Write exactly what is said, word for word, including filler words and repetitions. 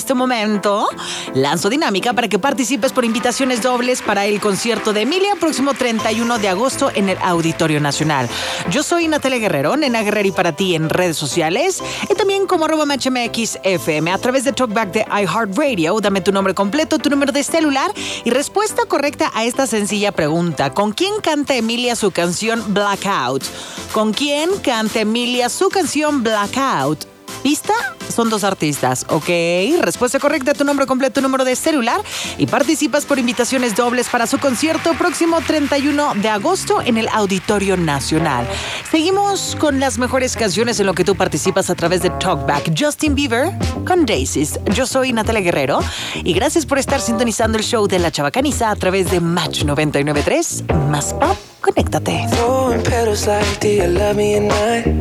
este momento lanzo dinámica para que participes por invitaciones dobles para el concierto de Emilia próximo treinta y uno de agosto en el Auditorio Nacional. Yo soy Natalia Guerrero, Nena Guerrero y para ti en redes sociales y también como arroba MachMXFM a través de Talkback de iHeartRadio. Dame tu nombre completo, tu número de celular y respuesta correcta a esta sencilla pregunta. ¿Con quién canta Emilia su canción Blackout? ¿Con quién canta Emilia su canción Blackout? ¿Pista? Son dos artistas, ¿ok? Respuesta correcta, tu nombre completo, número de celular y participas por invitaciones dobles para su concierto próximo treinta y uno de agosto en el Auditorio Nacional. Seguimos con las mejores canciones en lo que tú participas a través de Talkback. Justin Bieber con Daisies. Yo soy Natalia Guerrero y gracias por estar sintonizando el show de La Chabacaniza a través de Match noventa y nueve punto tres. Más pop, conéctate. Throwing petals like, do you love me at night?